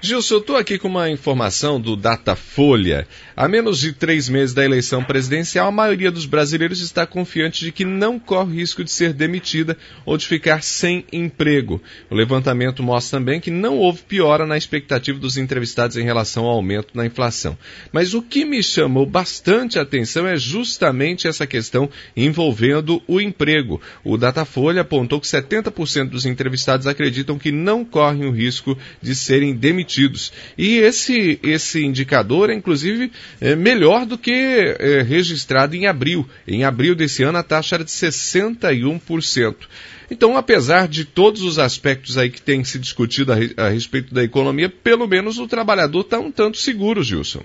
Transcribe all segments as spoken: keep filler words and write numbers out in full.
Gilson, eu estou aqui com uma informação do Datafolha. Há menos de três meses da eleição presidencial, a maioria dos brasileiros está confiante de que não corre risco de ser demitida ou de ficar sem emprego. O levantamento mostra também que não houve piora na expectativa dos entrevistados em relação ao aumento na inflação. Mas o que me chamou bastante a atenção é justamente essa questão envolvendo o emprego. O Datafolha apontou que setenta por cento dos entrevistados acreditam que não correm o risco de serem demitidos. E esse, esse indicador é, inclusive, é melhor do que é, registrado em abril. Em abril desse ano, a taxa era de sessenta e um por cento. Então, apesar de todos os aspectos aí que têm se discutido a, a respeito da economia, pelo menos o trabalhador está um tanto seguro, Gilson.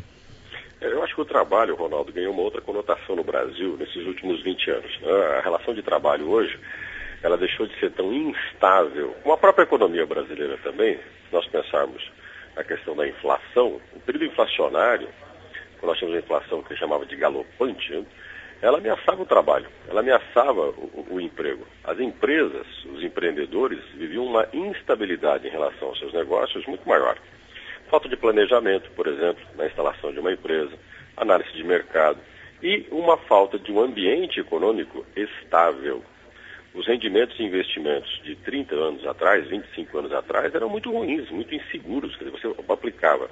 Eu acho que o trabalho, Ronaldo, ganhou uma outra conotação no Brasil nesses últimos vinte anos. A relação de trabalho hoje, ela deixou de ser tão instável, como a própria economia brasileira também, se nós pensarmos a questão da inflação, o período inflacionário, quando nós tínhamos a inflação que chamava de galopante, ela ameaçava o trabalho, ela ameaçava o, o emprego. As empresas, os empreendedores, viviam uma instabilidade em relação aos seus negócios muito maior. Falta de planejamento, por exemplo, na instalação de uma empresa, análise de mercado e uma falta de um ambiente econômico estável. Os rendimentos e investimentos de trinta anos atrás, vinte e cinco anos atrás, eram muito ruins, muito inseguros. Quer dizer, você aplicava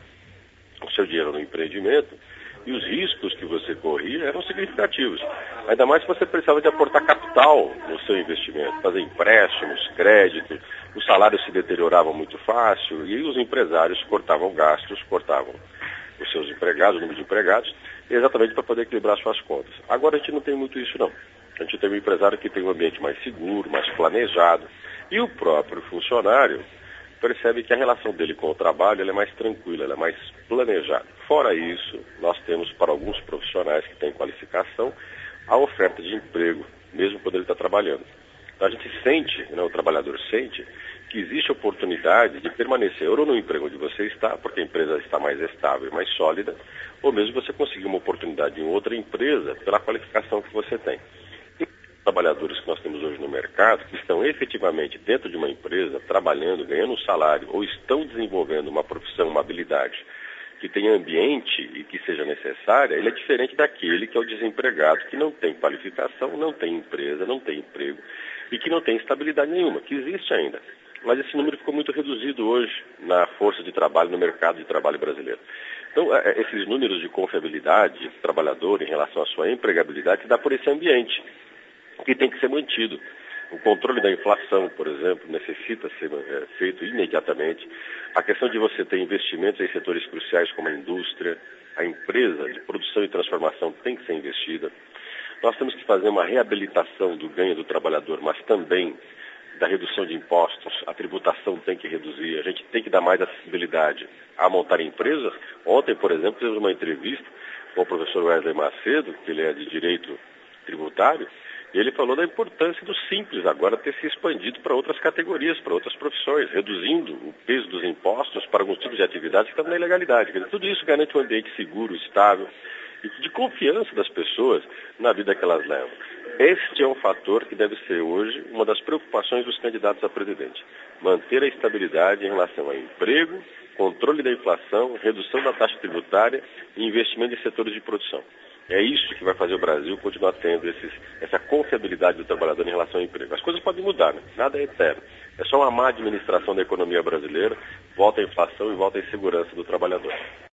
o seu dinheiro no empreendimento e os riscos que você corria eram significativos. Ainda mais se você precisava de aportar capital no seu investimento, fazer empréstimos, crédito, os salários se deterioravam muito fácil e os empresários cortavam gastos, cortavam os seus empregados, o número de empregados, exatamente para poder equilibrar suas contas. Agora a gente não tem muito isso não. A gente tem um empresário que tem um ambiente mais seguro, mais planejado, e o próprio funcionário percebe que a relação dele com o trabalho ela é mais tranquila, ela é mais planejada. Fora isso, nós temos para alguns profissionais que têm qualificação a oferta de emprego, mesmo quando ele está trabalhando. Então a gente sente, né, o trabalhador sente, que existe oportunidade de permanecer ou no emprego onde você está, porque a empresa está mais estável e mais sólida, ou mesmo você conseguir uma oportunidade em outra empresa pela qualificação que você tem. Trabalhadores que nós temos hoje no mercado, que estão efetivamente dentro de uma empresa, trabalhando, ganhando um salário, ou estão desenvolvendo uma profissão, uma habilidade que tenha ambiente e que seja necessária, ele é diferente daquele que é o desempregado, que não tem qualificação, não tem empresa, não tem emprego e que não tem estabilidade nenhuma, que existe ainda. Mas esse número ficou muito reduzido hoje na força de trabalho, no mercado de trabalho brasileiro. Então, esses números de confiabilidade do trabalhador em relação à sua empregabilidade se dá por esse ambiente que tem que ser mantido. O controle da inflação, por exemplo, necessita ser é, feito imediatamente. A questão de você ter investimentos em setores cruciais como a indústria, a empresa de produção e transformação tem que ser investida. Nós temos que fazer uma reabilitação do ganho do trabalhador, mas também da redução de impostos. A tributação tem que reduzir. A gente tem que dar mais acessibilidade a montar empresas. Ontem, por exemplo, tivemos uma entrevista com o professor Wesley Macedo, que ele é de Direito Tributário, e ele falou da importância do Simples agora ter se expandido para outras categorias, para outras profissões, reduzindo o peso dos impostos para alguns tipos de atividades que estão na ilegalidade. Quer dizer, tudo isso garante um ambiente seguro, estável e de confiança das pessoas na vida que elas levam. Este é um fator que deve ser hoje uma das preocupações dos candidatos a presidente. Manter a estabilidade em relação a emprego, controle da inflação, redução da taxa tributária e investimento em setores de produção. É isso que vai fazer o Brasil continuar tendo esses, essa confiabilidade do trabalhador em relação ao emprego. As coisas podem mudar, né? Nada é eterno. É só uma má administração da economia brasileira, volta a inflação e volta a insegurança do trabalhador.